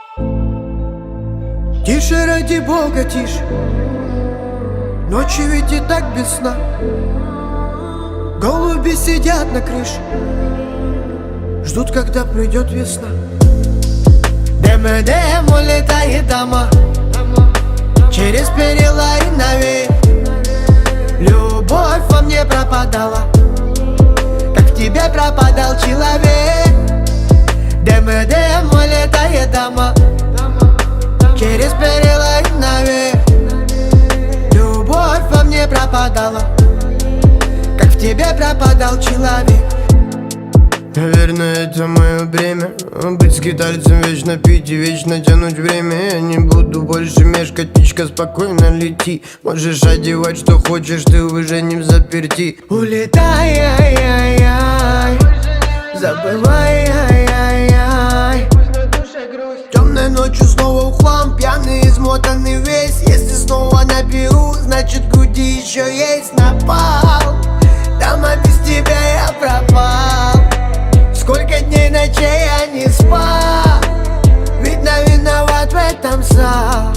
Тише, ради Бога, тише. Ночью ведь и так без сна. Голуби сидят на крыше, ждут, когда придет весна. ДМ улетает дома, через перила и навеки. Любовь во мне пропадала, как в тебе пропадал человек. ДМ улетает дома, через перила и навеки. Любовь во мне пропадала, как в тебе пропадал человек. Наверное, это мое бремя, быть скитальцем, вечно пить и вечно тянуть время. Я не буду больше мешкать, птичка, спокойно лети. Можешь одевать, что хочешь, ты уже не взаперти. Улетай, ай-яй-яй, забывай, ай-яй-яй. Темной ночью снова в хлам, пьяный, измотанный весь. Если снова наберу, значит груди еще есть напал. Дома без тебя я пропал. Сколько дней, ночей я не спал. Видно, виноват в этом сам.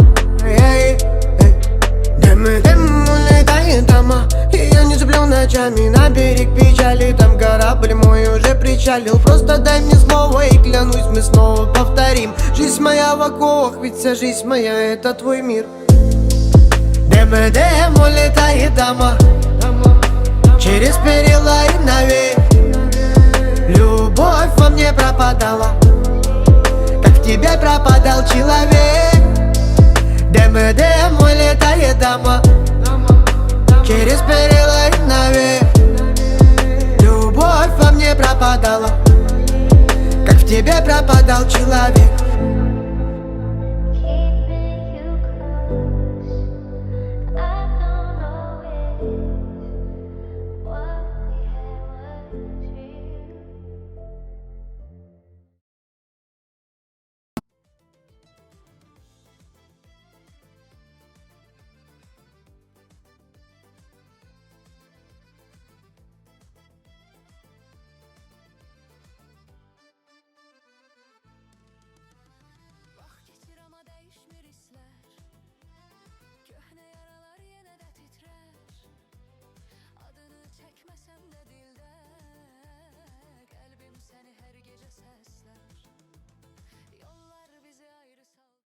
Дэм улетает дома, и я не сплю ночами. На берег печали, там корабль мой уже причалил. Просто дай мне слово и клянусь, мы снова повторим. Жизнь моя в оковах, ведь вся жизнь моя — это твой мир. Дэм улетает дома, через перила и навеки. Любовь во мне пропадала, как в тебе пропадал человек. ДМ улетает дома, через перила и навеки. Любовь во мне пропадала, как в тебе пропадал человек.